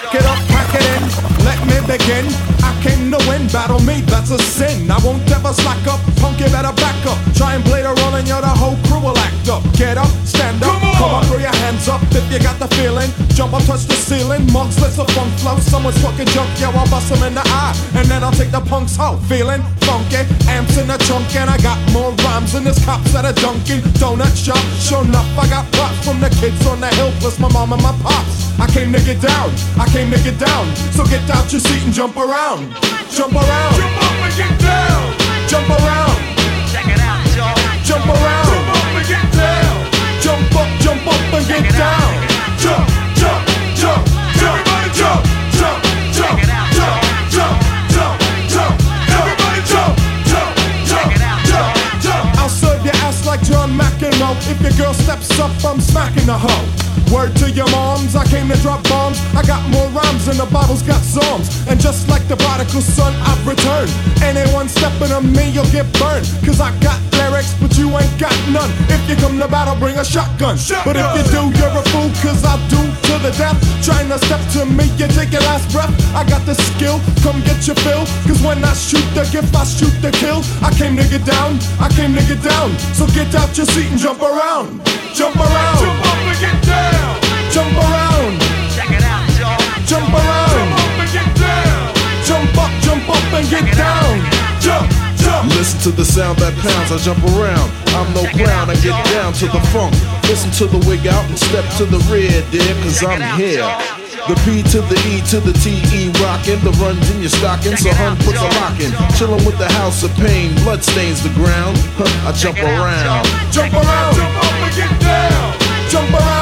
Get up, pack it in, let me begin. I came to win, battle me, that's a sin. I won't ever slack up, punk, you better back up. Try and play the role and you're the whole crew will act up. Get up, stand up, come on, throw your hands up if you got the feeling. Jump up, touch the ceiling, monks, let's a funk flow. Someone's fucking junk, yo, I'll bust them in the eye. And then I'll take the punks out, feeling funky. Amps in the trunk and I got more rhymes than this cops at a Dunkin' Donut shop. Sure enough, I got props from the kids on the hill, plus my mom and my pops. I came to get down, I came to get down. So get out your seat and jump around. Jump around, Jump up and get down. jump around, Check it out, y'all. jump around. Jump up and get down. Jump up and get down. Jump, jump, jump, jump, Everybody jump, jump, jump, Check it out, jump, jump, jump, jump, Everybody jump, jump, jump, Check it out, jump, jump. I'll serve your ass like John McEnroe. If your girl steps up, I'm smacking the hoe. Word to your moms, I came to drop bombs. I got more rhymes than the Bible's got psalms. And just like the prodigal son, I've returned. Anyone stepping on me, you'll get burned. Cause I got lyrics, but you ain't got none. If you come to battle, bring a shotgun. But if you do, you're a fool, cause I'll do to the death. Trying to step to me, you take your last breath. I got the skill, come get your fill. Cause when I shoot the gift, I shoot the kill. I came to get down, I came to get down. So get out your seat and jump around. Jump around. Jump up and get down. Jump around, Check it out, y'all. jump around, Jump up and get down. jump up and get down. Jump, jump. Listen to the sound that pounds, I jump around. I'm no clown, I get down to the funk. Listen to the wig out and step to the rear, dear, cause I'm here. The P to the E to the T-E rockin', the runs in your stocking, so hun puts a lock in. Chillin' with the house of pain, blood stains the ground. I jump around. Jump around, Jump up and get down. jump around.